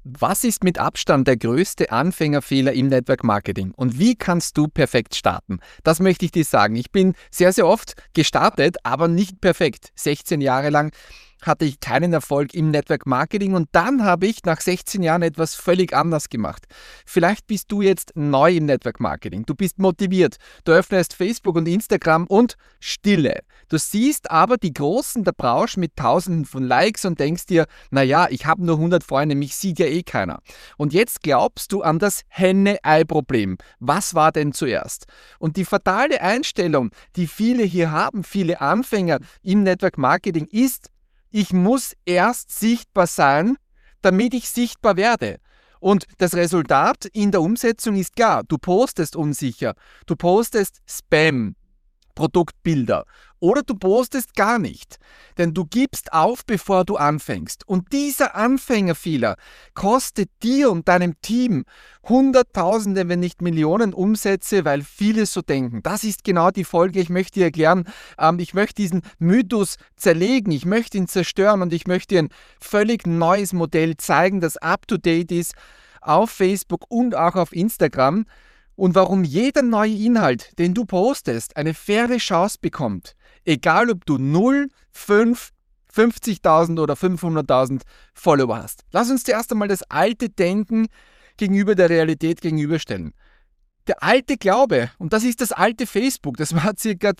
Was ist mit Abstand der größte Anfängerfehler im Network Marketing und wie kannst du perfekt starten? Das möchte ich dir sagen. Ich bin sehr, sehr oft gestartet, aber nicht perfekt. 16 Jahre lang hatte ich keinen Erfolg im Network Marketing und dann habe ich nach 16 Jahren etwas völlig anders gemacht. Vielleicht bist du jetzt neu im Network Marketing. Du bist motiviert. Du öffnest Facebook und Instagram und Stille. Du siehst aber die Großen der Branche mit Tausenden von Likes und denkst dir, naja, ich habe nur 100 Freunde, mich sieht ja eh keiner. Und jetzt glaubst du an das Henne-Ei-Problem. Was war denn zuerst? Und die fatale Einstellung, die viele hier haben, viele Anfänger im Network Marketing ist, ich muss erst sichtbar sein, damit ich sichtbar werde. Und das Resultat in der Umsetzung ist klar. Du postest unsicher, du postest Spam, Produktbilder oder du postest gar nicht, denn du gibst auf, bevor du anfängst. Und dieser Anfängerfehler kostet dir und deinem Team Hunderttausende, wenn nicht Millionen Umsätze, weil viele so denken. Das ist genau die Folge. Ich möchte dir erklären, ich möchte diesen Mythos zerlegen, ich möchte ihn zerstören und ich möchte dir ein völlig neues Modell zeigen, das up-to-date ist auf Facebook und auch auf Instagram. Und warum jeder neue Inhalt, den du postest, eine faire Chance bekommt, egal ob du 0, 5, 50.000 oder 500.000 Follower hast. Lass uns zuerst einmal das alte Denken gegenüber der Realität gegenüberstellen. Der alte Glaube, und das ist das alte Facebook, das war ca.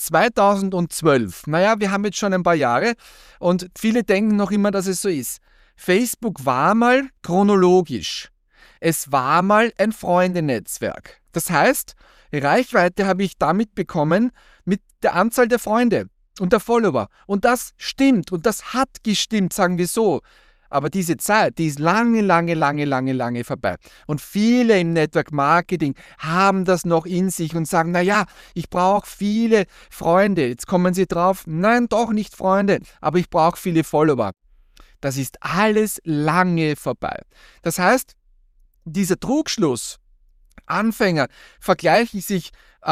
2012. Naja, wir haben jetzt schon ein paar Jahre und viele denken noch immer, dass es so ist. Facebook war mal chronologisch. Es war mal ein Freundenetzwerk. Das heißt, Reichweite habe ich damit bekommen mit der Anzahl der Freunde und der Follower. Und das stimmt und das hat gestimmt, sagen wir so. Aber diese Zeit, die ist lange vorbei. Und viele im Network Marketing haben das noch in sich und sagen, naja, ich brauche viele Freunde. Jetzt kommen sie drauf, nein, doch nicht Freunde, aber ich brauche viele Follower. Das ist alles lange vorbei. Das heißt, dieser Trugschluss, Anfänger vergleichen sich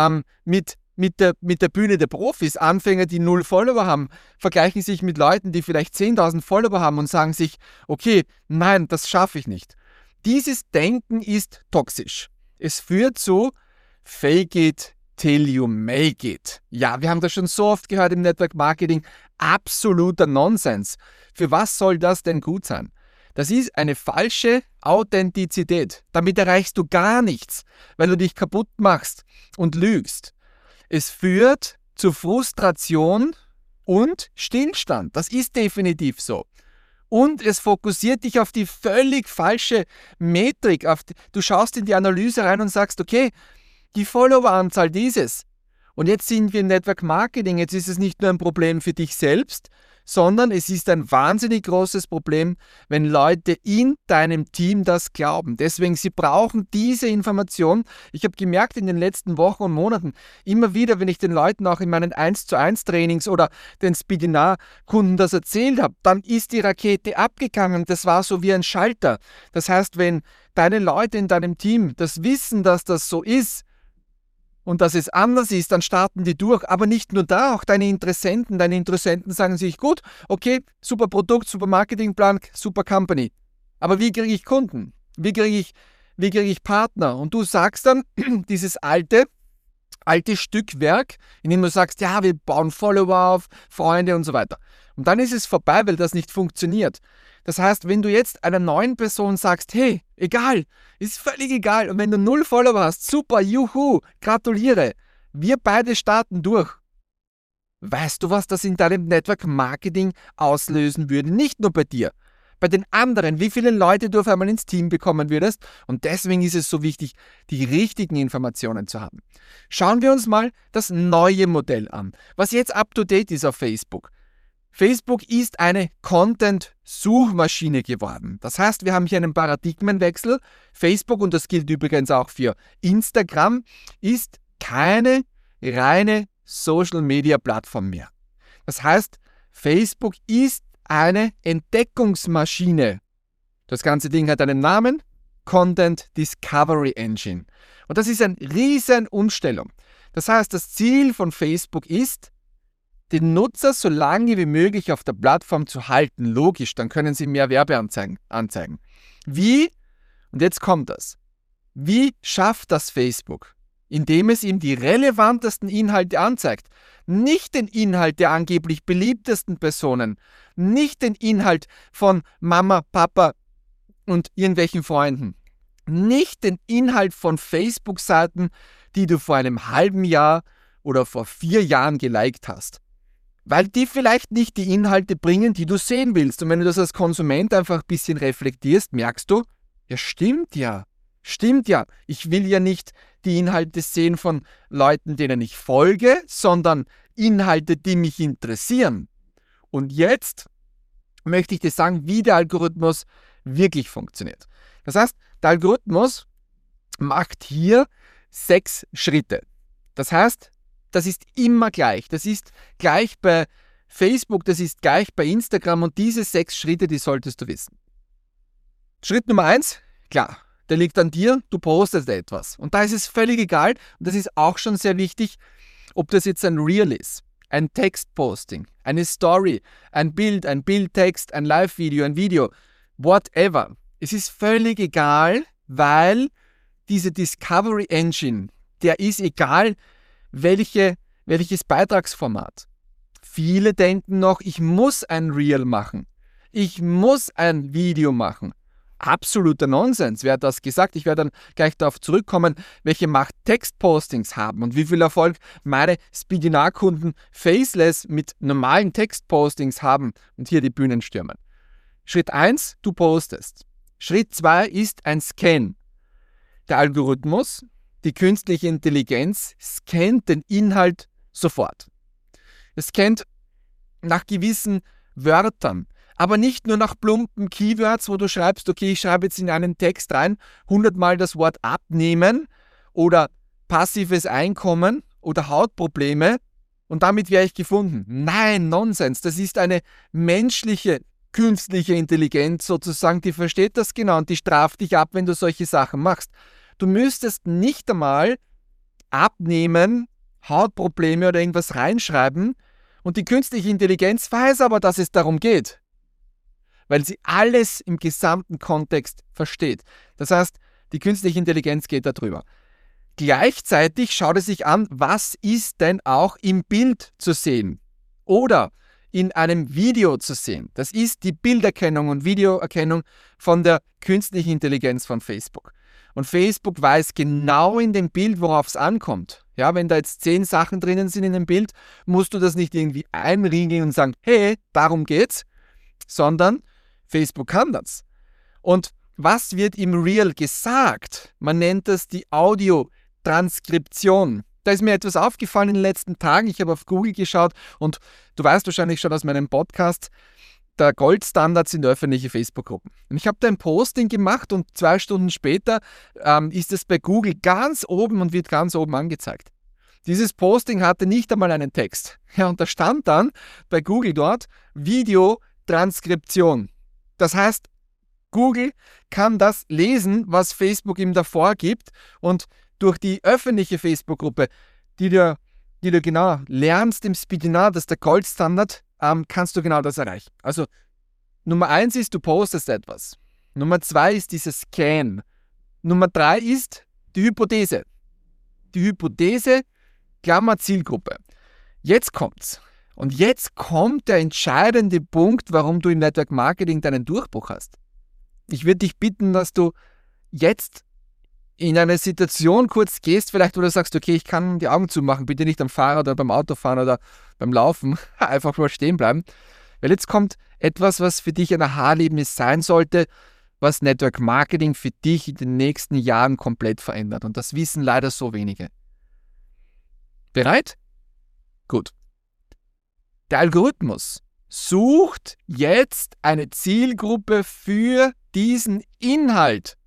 mit der Bühne der Profis. Anfänger, die 0 Follower haben, vergleichen sich mit Leuten, die vielleicht 10.000 Follower haben und sagen sich, okay, nein, das schaffe ich nicht. Dieses Denken ist toxisch. Es führt zu Fake it till you make it. Ja, wir haben das schon so oft gehört im Network Marketing. Absoluter Nonsens. Für was soll das denn gut sein? Das ist eine falsche Authentizität. Damit erreichst du gar nichts, weil du dich kaputt machst und lügst. Es führt zu Frustration und Stillstand. Das ist definitiv so. Und es fokussiert dich auf die völlig falsche Metrik. Du schaust in die Analyse rein und sagst, okay, die Followeranzahl dieses. Und jetzt sind wir im Network Marketing. Jetzt ist es nicht nur ein Problem für dich selbst, sondern es ist ein wahnsinnig großes Problem, wenn Leute in deinem Team das glauben. Deswegen, sie brauchen diese Information. Ich habe gemerkt in den letzten Wochen und Monaten, immer wieder, wenn ich den Leuten auch in meinen 1:1 Trainings oder den Speedinar-Kunden das erzählt habe, dann ist die Rakete abgegangen. Das war so wie ein Schalter. Das heißt, wenn deine Leute in deinem Team das wissen, dass das so ist, und dass es anders ist, dann starten die durch. Aber nicht nur da, auch deine Interessenten. Deine Interessenten sagen sich, gut, okay, super Produkt, super Marketingplan, super Company. Aber wie kriege ich Kunden? Wie kriege ich Partner? Und du sagst dann dieses alte Stückwerk, in dem du sagst, ja, wir bauen Follower auf, Freunde und so weiter. Und dann ist es vorbei, weil das nicht funktioniert. Das heißt, wenn du jetzt einer neuen Person sagst, hey, egal, ist völlig egal. Und wenn du 0 Follower hast, super, juhu, gratuliere. Wir beide starten durch. Weißt du, was das in deinem Network Marketing auslösen würde? Nicht nur bei dir, bei den anderen, wie viele Leute du auf einmal ins Team bekommen würdest. Und deswegen ist es so wichtig, die richtigen Informationen zu haben. Schauen wir uns mal das neue Modell an, was jetzt up-to-date ist auf Facebook. Facebook ist eine Content-Suchmaschine geworden. Das heißt, wir haben hier einen Paradigmenwechsel. Facebook, und das gilt übrigens auch für Instagram, ist keine reine Social-Media-Plattform mehr. Das heißt, Facebook ist eine Entdeckungsmaschine. Das ganze Ding hat einen Namen, Content Discovery Engine. Und das ist eine riesen Umstellung. Das heißt, das Ziel von Facebook ist, den Nutzer so lange wie möglich auf der Plattform zu halten. Logisch, dann können sie mehr Werbeanzeigen anzeigen. Wie? Und jetzt kommt das. Wie schafft das Facebook? Indem es ihm die relevantesten Inhalte anzeigt. Nicht den Inhalt der angeblich beliebtesten Personen, nicht den Inhalt von Mama, Papa und irgendwelchen Freunden, nicht den Inhalt von Facebook-Seiten, die du vor einem halben Jahr oder vor 4 Jahren geliked hast. Weil die vielleicht nicht die Inhalte bringen, die du sehen willst. Und wenn du das als Konsument einfach ein bisschen reflektierst, merkst du, ja stimmt ja. Stimmt ja, ich will ja nicht die Inhalte sehen von Leuten, denen ich folge, sondern Inhalte, die mich interessieren. Und jetzt möchte ich dir sagen, wie der Algorithmus wirklich funktioniert. Das heißt, der Algorithmus macht hier 6 Schritte. Das heißt, das ist immer gleich. Das ist gleich bei Facebook, das ist gleich bei Instagram und diese 6 Schritte, die solltest du wissen. Schritt Nummer 1, klar. Der liegt an dir, du postest etwas. Und da ist es völlig egal, und das ist auch schon sehr wichtig, ob das jetzt ein Reel ist, ein Textposting, eine Story, ein Bildtext, ein Live-Video, ein Video, whatever. Es ist völlig egal, weil diese Discovery Engine, der ist egal, welches Beitragsformat. Viele denken noch, ich muss ein Reel machen. Ich muss ein Video machen. Absoluter Nonsens. Wer hat das gesagt? Ich werde dann gleich darauf zurückkommen, welche Macht Textpostings haben und wie viel Erfolg meine Speedinar-Kunden faceless mit normalen Textpostings haben und hier die Bühnen stürmen. Schritt 1, du postest. Schritt 2 ist ein Scan. Der Algorithmus, die künstliche Intelligenz, scannt den Inhalt sofort. Es scannt nach gewissen Wörtern. Aber nicht nur nach plumpen Keywords, wo du schreibst, okay, ich schreibe jetzt in einen Text rein 100 Mal das Wort abnehmen oder passives Einkommen oder Hautprobleme und damit wäre ich gefunden. Nein, Nonsens. Das ist eine menschliche, künstliche Intelligenz sozusagen, die versteht das genau und die straft dich ab, wenn du solche Sachen machst. Du müsstest nicht einmal abnehmen, Hautprobleme oder irgendwas reinschreiben und die künstliche Intelligenz weiß aber, dass es darum geht. Weil sie alles im gesamten Kontext versteht. Das heißt, die künstliche Intelligenz geht darüber. Gleichzeitig schaut es sich an, was ist denn auch im Bild zu sehen oder in einem Video zu sehen. Das ist die Bilderkennung und Videoerkennung von der künstlichen Intelligenz von Facebook. Und Facebook weiß genau in dem Bild, worauf es ankommt. Ja, wenn da jetzt 10 Sachen drinnen sind in dem Bild, musst du das nicht irgendwie einriegeln und sagen, hey, darum geht's, sondern Facebook kann das. Und was wird im Reel gesagt? Man nennt das die Audiotranskription. Da ist mir etwas aufgefallen in den letzten Tagen. Ich habe auf Google geschaut und du weißt wahrscheinlich schon aus meinem Podcast, der Goldstandard sind öffentliche Facebook-Gruppen. Und ich habe da ein Posting gemacht und 2 Stunden später ist es bei Google ganz oben und wird ganz oben angezeigt. Dieses Posting hatte nicht einmal einen Text. Ja, und da stand dann bei Google dort Videotranskription. Das heißt, Google kann das lesen, was Facebook ihm davor gibt und durch die öffentliche Facebook-Gruppe, die du genau lernst im Speedinar, das ist der Goldstandard, kannst du genau das erreichen. Also Nummer 1 ist, du postest etwas. Nummer 2 ist dieses Scan. Nummer 3 ist die Hypothese. Die Hypothese, Klammer Zielgruppe. Jetzt kommt's. Und jetzt kommt der entscheidende Punkt, warum du im Network Marketing deinen Durchbruch hast. Ich würde dich bitten, dass du jetzt in eine Situation kurz gehst, vielleicht wo du sagst, okay, ich kann die Augen zumachen, bitte nicht am Fahrrad oder beim Autofahren oder beim Laufen, einfach mal stehen bleiben. Weil jetzt kommt etwas, was für dich ein Aha-Erlebnis sein sollte, was Network Marketing für dich in den nächsten Jahren komplett verändert. Und das wissen leider so wenige. Bereit? Gut. Der Algorithmus sucht jetzt eine Zielgruppe für diesen Inhalt.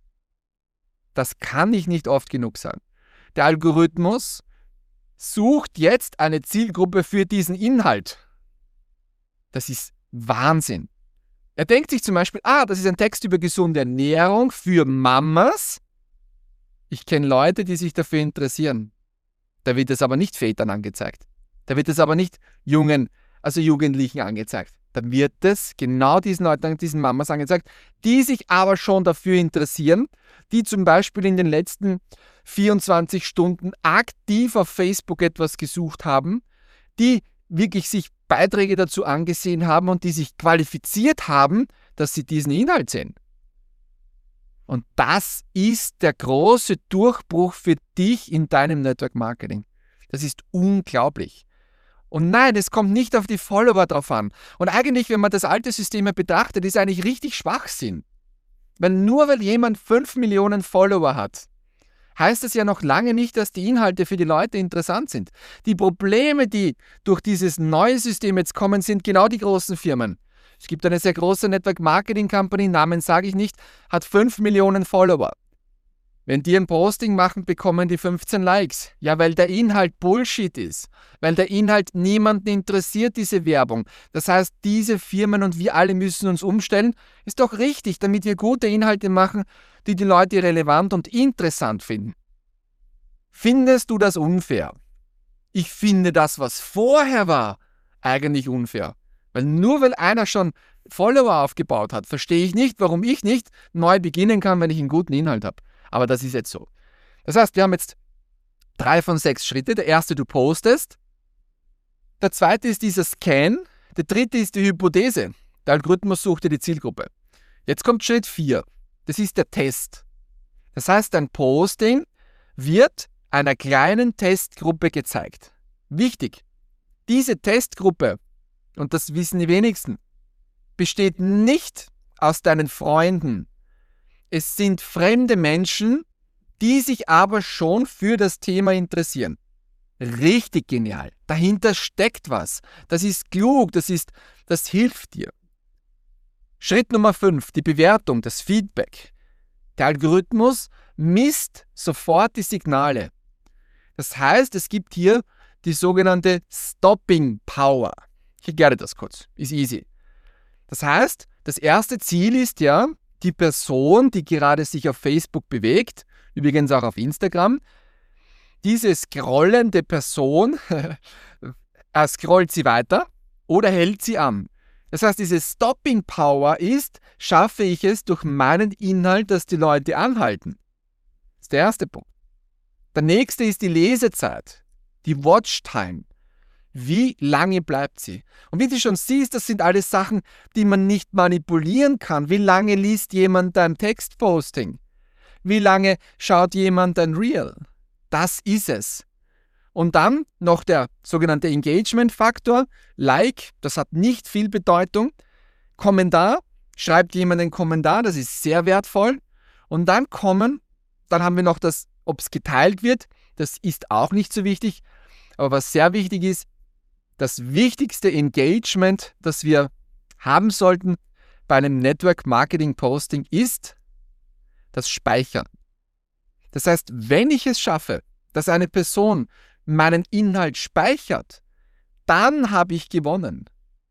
Das kann ich nicht oft genug sagen. Der Algorithmus sucht jetzt eine Zielgruppe für diesen Inhalt. Das ist Wahnsinn. Er denkt sich zum Beispiel, das ist ein Text über gesunde Ernährung für Mamas. Ich kenne Leute, die sich dafür interessieren. Da wird es aber nicht Vätern angezeigt. Da wird es aber nicht Jugendlichen angezeigt. dann wird es genau diesen Leuten, diesen Mamas angezeigt, die sich aber schon dafür interessieren, die zum Beispiel in den letzten 24 Stunden aktiv auf Facebook etwas gesucht haben, die wirklich sich Beiträge dazu angesehen haben und die sich qualifiziert haben, dass sie diesen Inhalt sehen. Und das ist der große Durchbruch für dich in deinem Network Marketing. Das ist unglaublich. Und nein, es kommt nicht auf die Follower drauf an. Und eigentlich, wenn man das alte System betrachtet, ist eigentlich richtig Schwachsinn. Weil jemand 5 Millionen Follower hat, heißt das ja noch lange nicht, dass die Inhalte für die Leute interessant sind. Die Probleme, die durch dieses neue System jetzt kommen, sind genau die großen Firmen. Es gibt eine sehr große Network Marketing Company, Namen sage ich nicht, hat 5 Millionen Follower. Wenn die ein Posting machen, bekommen die 15 Likes. Ja, weil der Inhalt Bullshit ist. Weil der Inhalt niemanden interessiert, diese Werbung. Das heißt, diese Firmen und wir alle müssen uns umstellen. Ist doch richtig, damit wir gute Inhalte machen, die die Leute relevant und interessant finden. Findest du das unfair? Ich finde das, was vorher war, eigentlich unfair. Weil nur weil einer schon Follower aufgebaut hat, verstehe ich nicht, warum ich nicht neu beginnen kann, wenn ich einen guten Inhalt habe. Aber das ist jetzt so. Das heißt, wir haben jetzt 3 von 6 Schritte. Der erste, du postest. Der zweite ist dieser Scan. Der dritte ist die Hypothese. Der Algorithmus sucht dir die Zielgruppe. Jetzt kommt Schritt 4. Das ist der Test. Das heißt, dein Posting wird einer kleinen Testgruppe gezeigt. Wichtig, diese Testgruppe, und das wissen die wenigsten, besteht nicht aus deinen Freunden. Es sind fremde Menschen, die sich aber schon für das Thema interessieren. Richtig genial. Dahinter steckt was. Das ist klug, das hilft dir. Schritt Nummer 5, die Bewertung, das Feedback. Der Algorithmus misst sofort die Signale. Das heißt, es gibt hier die sogenannte Stopping Power. Ich erkläre das kurz, ist easy. Das heißt, das erste Ziel ist ja, die Person, die gerade sich auf Facebook bewegt, übrigens auch auf Instagram, diese scrollende Person, scrollt sie weiter oder hält sie an. Das heißt, diese Stopping Power ist, schaffe ich es durch meinen Inhalt, dass die Leute anhalten. Das ist der erste Punkt. Der nächste ist die Lesezeit, die Watchtime. Wie lange bleibt sie? Und wie du schon siehst, das sind alles Sachen, die man nicht manipulieren kann. Wie lange liest jemand dein Textposting? Wie lange schaut jemand dein Reel? Das ist es. Und dann noch der sogenannte Engagement-Faktor. Like, das hat nicht viel Bedeutung. Kommentar, schreibt jemand einen Kommentar, das ist sehr wertvoll. Und dann haben wir noch das, ob es geteilt wird. Das ist auch nicht so wichtig. Aber was sehr wichtig ist, das wichtigste Engagement, das wir haben sollten bei einem Network Marketing Posting ist das Speichern. Das heißt, wenn ich es schaffe, dass eine Person meinen Inhalt speichert, dann habe ich gewonnen.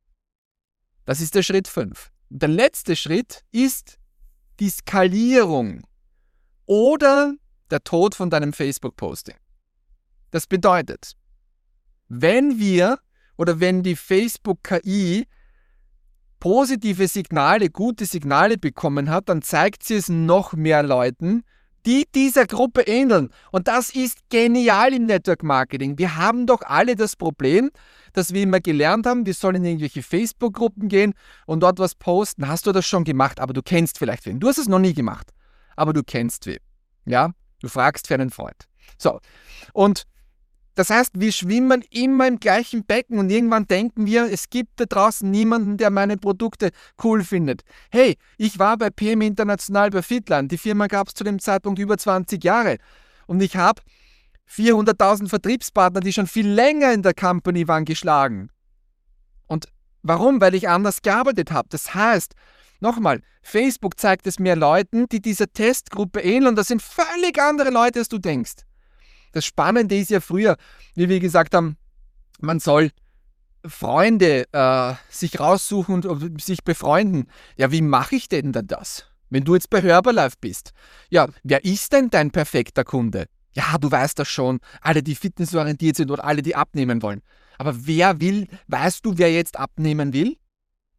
Das ist der Schritt 5. Der letzte Schritt ist die Skalierung oder der Tod von deinem Facebook-Posting. Das bedeutet, wenn die Facebook-KI positive Signale, gute Signale bekommen hat, dann zeigt sie es noch mehr Leuten, die dieser Gruppe ähneln. Und das ist genial im Network Marketing. Wir haben doch alle das Problem, dass wir immer gelernt haben, wir sollen in irgendwelche Facebook-Gruppen gehen und dort was posten. Hast du das schon gemacht, aber du kennst vielleicht wen. Du hast es noch nie gemacht, aber du kennst wen. Ja, du fragst für einen Freund. So, und das heißt, wir schwimmen immer im gleichen Becken und irgendwann denken wir, es gibt da draußen niemanden, der meine Produkte cool findet. Hey, ich war bei PM International bei Fitline. Die Firma gab es zu dem Zeitpunkt über 20 Jahre. Und ich habe 400.000 Vertriebspartner, die schon viel länger in der Company waren, geschlagen. Und warum? Weil ich anders gearbeitet habe. Das heißt, nochmal, Facebook zeigt es mehr Leuten, die dieser Testgruppe ähneln. Das sind völlig andere Leute, als du denkst. Das Spannende ist ja früher, wie wir gesagt haben, man soll Freunde sich raussuchen und sich befreunden. Ja, wie mache ich denn das? Wenn du jetzt bei Herbalife bist, ja, wer ist denn dein perfekter Kunde? Ja, du weißt das schon, alle, die fitnessorientiert sind oder alle, die abnehmen wollen. Aber weißt du, wer jetzt abnehmen will?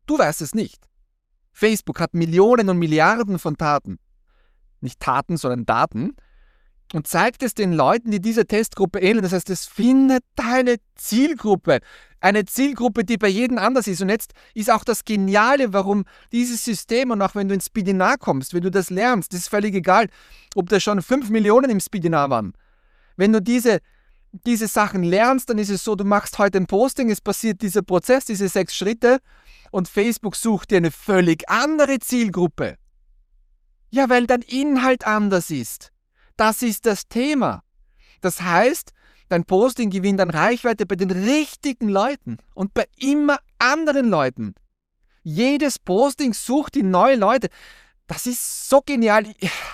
Du weißt es nicht. Facebook hat Millionen und Milliarden von Daten. Nicht Taten, sondern Daten. Und zeigt es den Leuten, die dieser Testgruppe ähneln. Das heißt, es findet deine Zielgruppe. Eine Zielgruppe, die bei jedem anders ist. Und jetzt ist auch das Geniale, warum dieses System, und auch wenn du ins Speedinar kommst, wenn du das lernst, das ist völlig egal, ob da schon 5 Millionen im Speedinar waren. Wenn du diese Sachen lernst, dann ist es so, du machst heute ein Posting, es passiert dieser Prozess, diese 6 Schritte und Facebook sucht dir eine völlig andere Zielgruppe. Ja, weil dein Inhalt anders ist. Das ist das Thema. Das heißt, dein Posting gewinnt an Reichweite bei den richtigen Leuten und bei immer anderen Leuten. Jedes Posting sucht die neue Leute. Das ist so genial.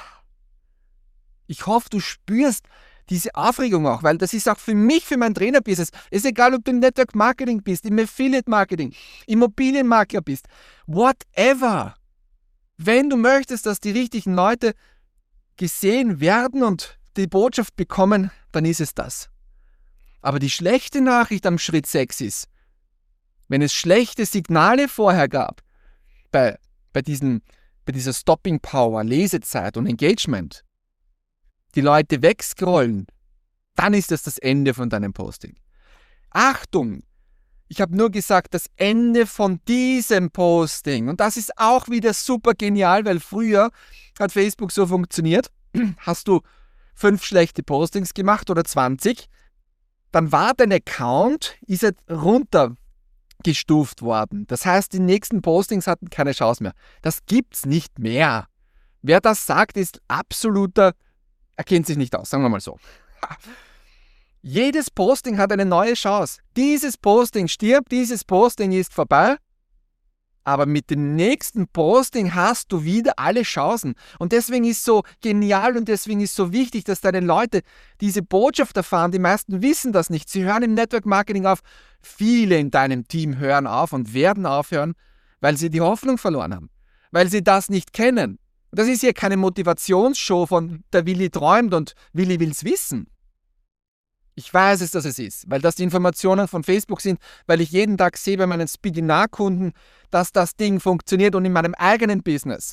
Ich hoffe, du spürst diese Aufregung auch, weil das ist auch für mich, für mein Trainerbusiness. Es ist egal, ob du im Network Marketing bist, im Affiliate Marketing, Immobilienmakler bist, whatever. Wenn du möchtest, dass die richtigen Leute gesehen werden und die Botschaft bekommen, dann ist es das. Aber die schlechte Nachricht am Schritt 6 ist, wenn es schlechte Signale vorher gab, bei dieser Stopping Power, Lesezeit und Engagement, die Leute wegscrollen, dann ist das Ende von deinem Posting. Achtung! Ich habe nur gesagt, das Ende von diesem Posting. Und das ist auch wieder super genial, weil früher hat Facebook so funktioniert. Hast du 5 schlechte Postings gemacht oder 20, dann war dein Account runtergestuft worden. Das heißt, die nächsten Postings hatten keine Chance mehr. Das gibt's nicht mehr. Wer das sagt, ist er kennt sich nicht aus, sagen wir mal so. Jedes Posting hat eine neue Chance. Dieses Posting stirbt, dieses Posting ist vorbei. Aber mit dem nächsten Posting hast du wieder alle Chancen. Und deswegen ist es so genial und deswegen ist es so wichtig, dass deine Leute diese Botschaft erfahren. Die meisten wissen das nicht. Sie hören im Network Marketing auf. Viele in deinem Team hören auf und werden aufhören, weil sie die Hoffnung verloren haben. Weil sie das nicht kennen. Das ist hier keine Motivationsshow von der Willi träumt und Willi will's wissen. Ich weiß es, dass es ist, weil das die Informationen von Facebook sind, weil ich jeden Tag sehe bei meinen Speedinar-Kunden, dass das Ding funktioniert und in meinem eigenen Business.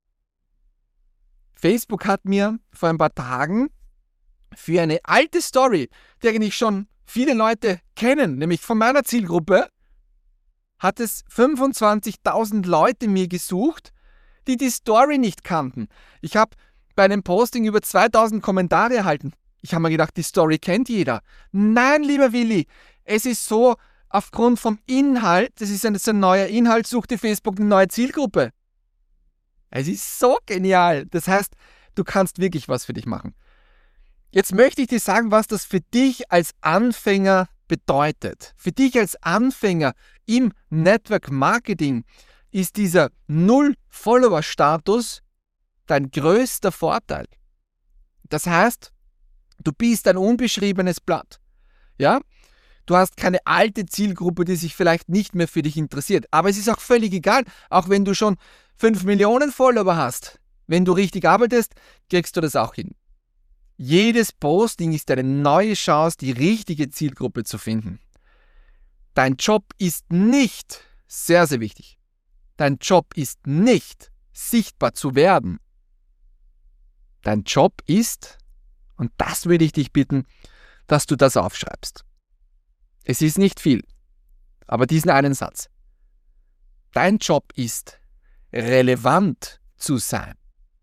Facebook hat mir vor ein paar Tagen für eine alte Story, die eigentlich schon viele Leute kennen, nämlich von meiner Zielgruppe, hat es 25.000 Leute mir gesucht, die die Story nicht kannten. Ich habe bei einem Posting über 2.000 Kommentare erhalten. Ich habe mir gedacht, die Story kennt jeder. Nein, lieber Willi, es ist so, aufgrund vom Inhalt, das ist ein neuer Inhalt, suchte Facebook eine neue Zielgruppe. Es ist so genial. Das heißt, du kannst wirklich was für dich machen. Jetzt möchte ich dir sagen, was das für dich als Anfänger bedeutet. Für dich als Anfänger im Network Marketing ist dieser Null-Follower-Status dein größter Vorteil. Das heißt, du bist ein unbeschriebenes Blatt. Ja? Du hast keine alte Zielgruppe, die sich vielleicht nicht mehr für dich interessiert. Aber es ist auch völlig egal, auch wenn du schon 5 Millionen Follower hast. Wenn du richtig arbeitest, kriegst du das auch hin. Jedes Posting ist eine neue Chance, die richtige Zielgruppe zu finden. Dein Job ist nicht, sehr, sehr wichtig, dein Job ist nicht, sichtbar zu werden. Dein Job ist, und das würde ich dich bitten, dass du das aufschreibst. Es ist nicht viel, aber diesen einen Satz. Dein Job ist, relevant zu sein.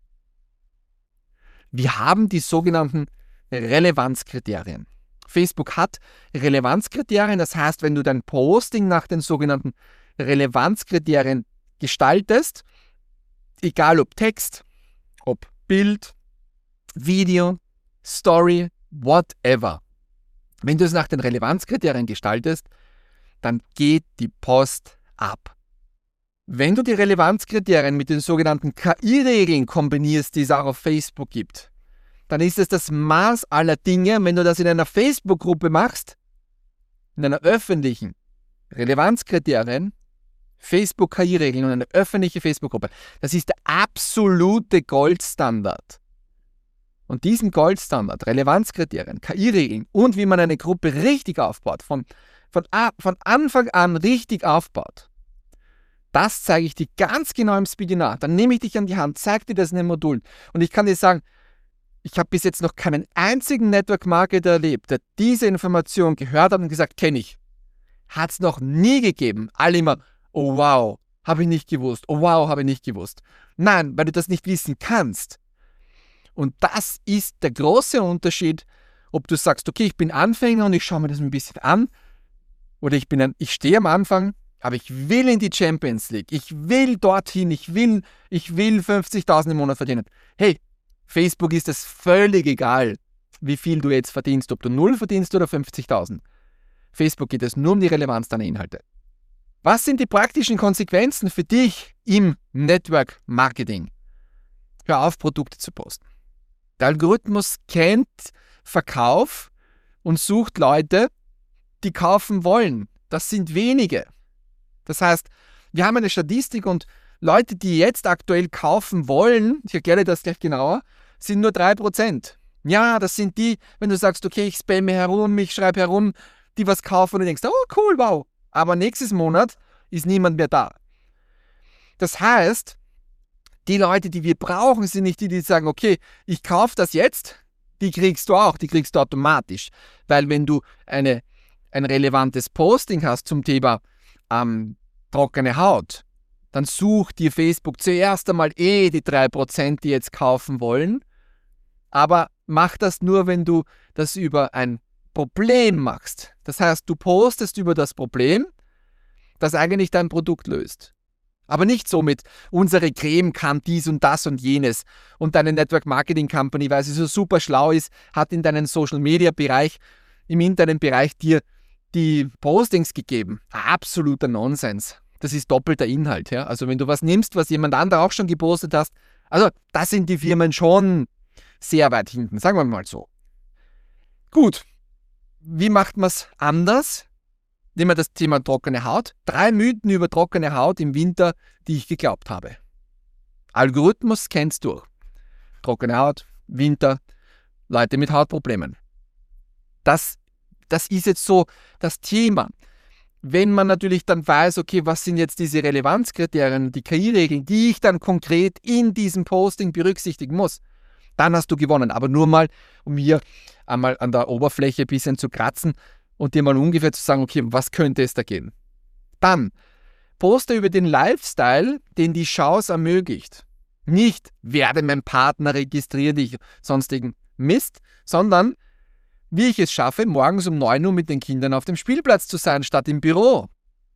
Wir haben die sogenannten Relevanzkriterien. Facebook hat Relevanzkriterien, das heißt, wenn du dein Posting nach den sogenannten Relevanzkriterien gestaltest, egal ob Text, ob Bild, Video, Story, whatever. Wenn du es nach den Relevanzkriterien gestaltest, dann geht die Post ab. Wenn du die Relevanzkriterien mit den sogenannten KI-Regeln kombinierst, die es auch auf Facebook gibt, dann ist es das Maß aller Dinge. Und wenn du das in einer Facebook-Gruppe machst, in einer öffentlichen Relevanzkriterien, Facebook-KI-Regeln und eine öffentliche Facebook-Gruppe, das ist der absolute Goldstandard. Und diesen Goldstandard, Relevanzkriterien, KI-Regeln und wie man eine Gruppe richtig aufbaut, von Anfang an richtig aufbaut, Das zeige ich dir ganz genau im Webinar. Dann nehme ich dich an die Hand, zeige dir das in den Modulen. Und ich kann dir sagen, ich habe bis jetzt noch keinen einzigen Network-Marketer erlebt, der diese Information gehört hat und gesagt, kenne ich. Hat es noch nie gegeben. Alle immer, oh wow, habe ich nicht gewusst. Oh wow, habe ich nicht gewusst. Nein, weil du das nicht wissen kannst. Und das ist der große Unterschied, ob du sagst, okay, ich bin Anfänger und ich schaue mir das ein bisschen an, oder ich stehe am Anfang, aber ich will in die Champions League. Ich will dorthin. Ich will 50.000 im Monat verdienen. Hey, Facebook ist es völlig egal, wie viel du jetzt verdienst, ob du 0 verdienst oder 50.000. Facebook geht es nur um die Relevanz deiner Inhalte. Was sind die praktischen Konsequenzen für dich im Network Marketing? Hör auf, Produkte zu posten. Der Algorithmus kennt Verkauf und sucht Leute, die kaufen wollen. Das sind wenige. Das heißt, wir haben eine Statistik und Leute, die jetzt aktuell kaufen wollen, ich erkläre das gleich genauer, sind nur 3%. Ja, das sind die, wenn du sagst, okay, ich spamme herum, ich schreibe herum, die was kaufen und du denkst, oh cool, wow. Aber nächstes Monat ist niemand mehr da. Das heißt, die Leute, die wir brauchen, sind nicht die, die sagen, okay, ich kaufe das jetzt, die kriegst du auch, die kriegst du automatisch. Weil wenn du ein relevantes Posting hast zum Thema trockene Haut, dann sucht dir Facebook zuerst einmal die 3%, die jetzt kaufen wollen. Aber mach das nur, wenn du das über ein Problem machst. Das heißt, du postest über das Problem, das eigentlich dein Produkt löst. Aber nicht so mit, unsere Creme kann dies und das und jenes. Und deine Network Marketing Company, weil sie so super schlau ist, hat in deinen Social Media Bereich, im internen Bereich dir die Postings gegeben. Absoluter Nonsens. Das ist doppelter Inhalt. Ja? Also wenn du was nimmst, was jemand anderer auch schon gepostet hast, also da sind die Firmen schon sehr weit hinten, sagen wir mal so. Gut, wie macht man es anders? Nehmen wir das Thema trockene Haut. 3 Mythen über trockene Haut im Winter, die ich geglaubt habe. Algorithmus kennt's durch. Trockene Haut, Winter, Leute mit Hautproblemen. Das ist jetzt so das Thema. Wenn man natürlich dann weiß, okay, was sind jetzt diese Relevanzkriterien, die KI-Regeln, die ich dann konkret in diesem Posting berücksichtigen muss, dann hast du gewonnen. Aber nur mal, um hier einmal an der Oberfläche ein bisschen zu kratzen und dir mal ungefähr zu sagen, okay, was könnte es da geben? Dann poste über den Lifestyle, den die Chance ermöglicht. Nicht, werde mein Partner, registriere dich, sonstigen Mist, sondern wie ich es schaffe, morgens um 9 Uhr mit den Kindern auf dem Spielplatz zu sein, statt im Büro.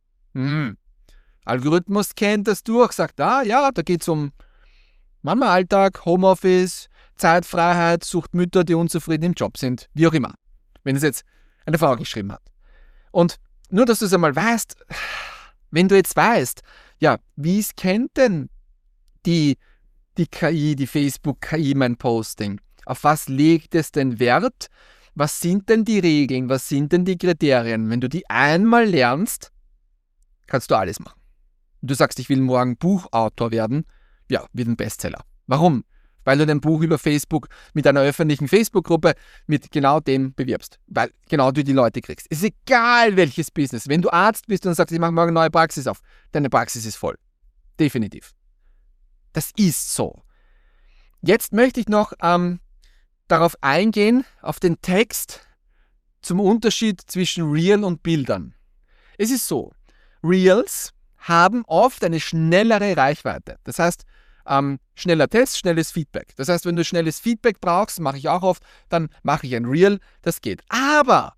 Algorithmus kennt das durch, sagt, ja, da geht es um Mama-Alltag, Homeoffice, Zeitfreiheit, sucht Mütter, die unzufrieden im Job sind, wie auch immer. Wenn es jetzt eine Frau geschrieben hat. Und nur, dass du es einmal weißt, wenn du jetzt weißt, ja, wie scannt denn die KI, die Facebook-KI mein Posting? Auf was legt es denn Wert? Was sind denn die Regeln? Was sind denn die Kriterien? Wenn du die einmal lernst, kannst du alles machen. Und du sagst, ich will morgen Buchautor werden, ja, wird ein Bestseller. Warum? Weil du dein Buch über Facebook mit einer öffentlichen Facebook-Gruppe mit genau dem bewirbst. Weil genau du die Leute kriegst. Es ist egal, welches Business. Wenn du Arzt bist und sagst, ich mache morgen eine neue Praxis auf, deine Praxis ist voll. Definitiv. Das ist so. Jetzt möchte ich noch darauf eingehen, auf den Text zum Unterschied zwischen Reel und Bildern. Es ist so, Reels haben oft eine schnellere Reichweite. Das heißt, schneller Test, schnelles Feedback. Das heißt, wenn du schnelles Feedback brauchst, mache ich auch oft, dann mache ich ein Reel, das geht. Aber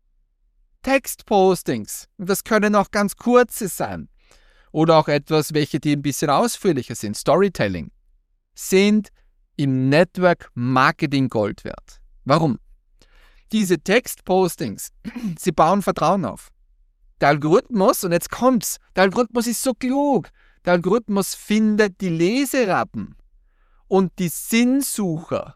Textpostings, das können auch ganz kurze sein oder auch etwas, welche die ein bisschen ausführlicher sind, Storytelling, sind im Network Marketing Gold wert. Warum? Diese Textpostings, sie bauen Vertrauen auf. Der Algorithmus, und jetzt kommt's, der Algorithmus ist so klug. Der Algorithmus findet die Leseratten und die Sinnsucher.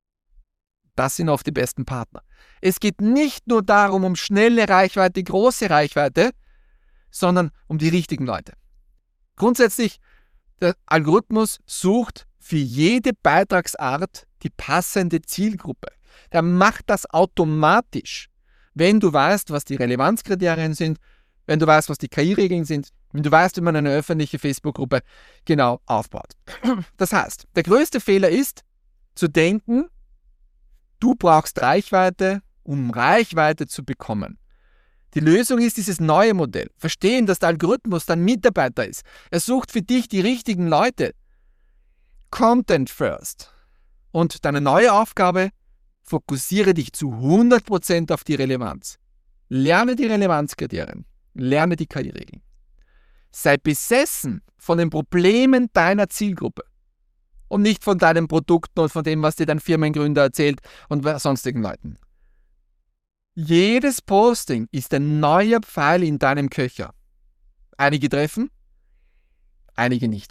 Das sind oft die besten Partner. Es geht nicht nur darum, um schnelle Reichweite, große Reichweite, sondern um die richtigen Leute. Grundsätzlich, der Algorithmus sucht für jede Beitragsart die passende Zielgruppe. Der macht das automatisch. Wenn du weißt, was die Relevanzkriterien sind, wenn du weißt, was die KI-Regeln sind, Und du weißt, wie man eine öffentliche Facebook-Gruppe genau aufbaut. Das heißt, der größte Fehler ist, zu denken, du brauchst Reichweite, um Reichweite zu bekommen. Die Lösung ist dieses neue Modell. Verstehen, dass der Algorithmus dein Mitarbeiter ist. Er sucht für dich die richtigen Leute. Content first. Und deine neue Aufgabe, fokussiere dich zu 100% auf die Relevanz. Lerne die Relevanzkriterien. Lerne die KI-Regeln. Sei besessen von den Problemen deiner Zielgruppe und nicht von deinen Produkten und von dem, was dir dein Firmengründer erzählt und sonstigen Leuten. Jedes Posting ist ein neuer Pfeil in deinem Köcher. Einige treffen, einige nicht.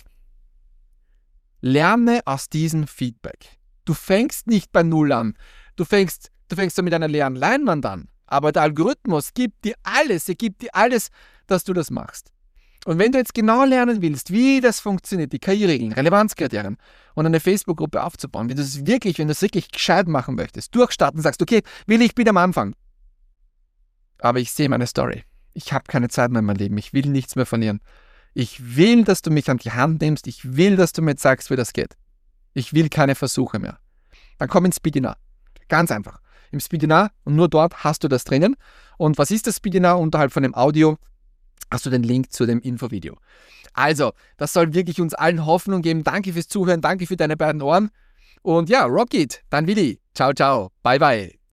Lerne aus diesem Feedback. Du fängst nicht bei Null an. Du fängst mit einer leeren Leinwand an. Aber der Algorithmus gibt dir alles, dass du das machst. Und wenn du jetzt genau lernen willst, wie das funktioniert, die KI-Regeln, Relevanzkriterien und eine Facebook-Gruppe aufzubauen, wenn du es wirklich gescheit machen möchtest, durchstarten, sagst, okay, ich bin am Anfang. Aber ich sehe meine Story. Ich habe keine Zeit mehr in meinem Leben. Ich will nichts mehr verlieren. Ich will, dass du mich an die Hand nimmst. Ich will, dass du mir zeigst, wie das geht. Ich will keine Versuche mehr. Dann komm ins Speedinar. Ganz einfach. Im Speedinar und nur dort hast du das drinnen. Und was ist das Speedinar? Unterhalb von dem Audio hast du den Link zu dem Infovideo. Also, das soll wirklich uns allen Hoffnung geben. Danke fürs Zuhören. Danke für deine beiden Ohren. Und ja, rock it. Dein Willi. Ciao, ciao. Bye, bye.